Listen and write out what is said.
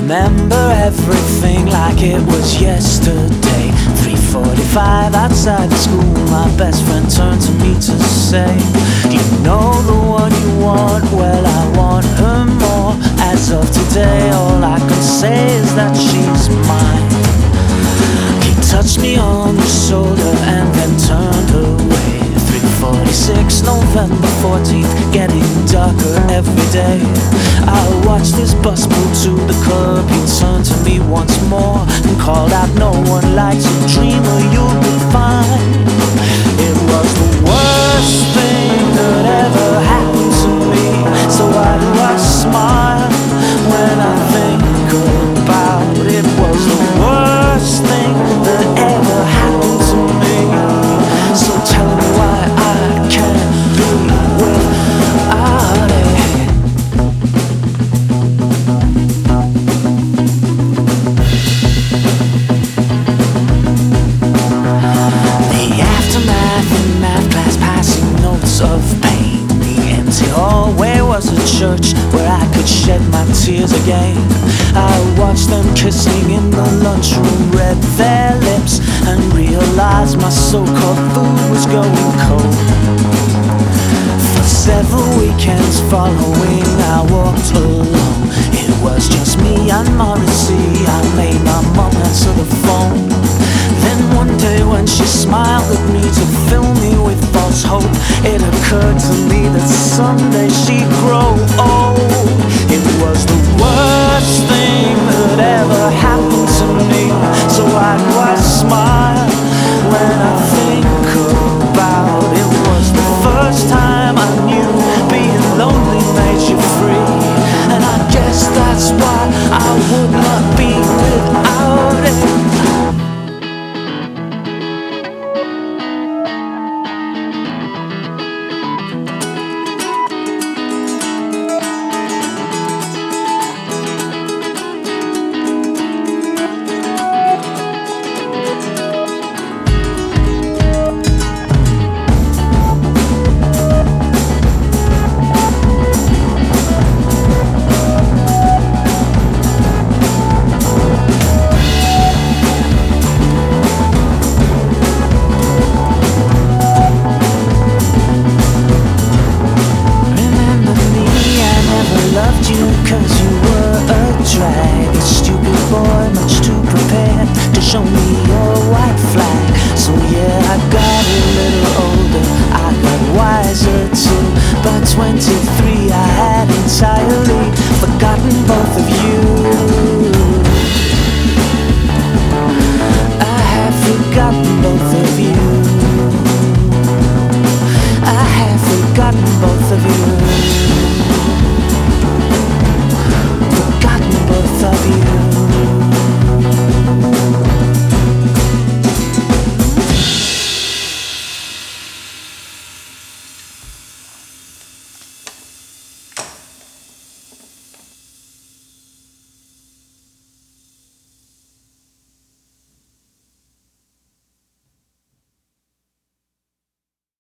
remember everything like it was yesterday. 3:45 outside the school, my best friend turned to me to say, you know the one you want, well I want her more. As of today, all I can say is that she's mine. He touched me on the shoulder and then turned away. 3:46, November 14th, getting darker every day. I watched this bus pull to the curb. He turned to me once more and called out, no one likes a dreamer, you'll be fine. It was the worst thing that ever happened to me. So why do I smile when I think about it? It was the worst thing that ever happened to me. So tell me why I can't be without it. The aftermath in math class, passing notes of pain. The empty hallway was a church where I could shed my tears again. I watched them kissing in the lunchroom, read their lips, and realized my so-called food was going cold. For several weekends following, I walked alone. It was just me and Morrissey. I made my mom answer the phone. Then one day when she smiled at me to fill me with false hope, it occurred to me that someday she'd grow old. It was the worst thing that ever happened to me. So why do I smile when I think about it? Was the first time I knew being lonely made you free. And I guess that's why I would not be without it. Cause you were a drag, a stupid boy, much too prepared to show me your white flag. So yeah, I got a little older, I got wiser too. By 23 I had entirely forgotten both of you.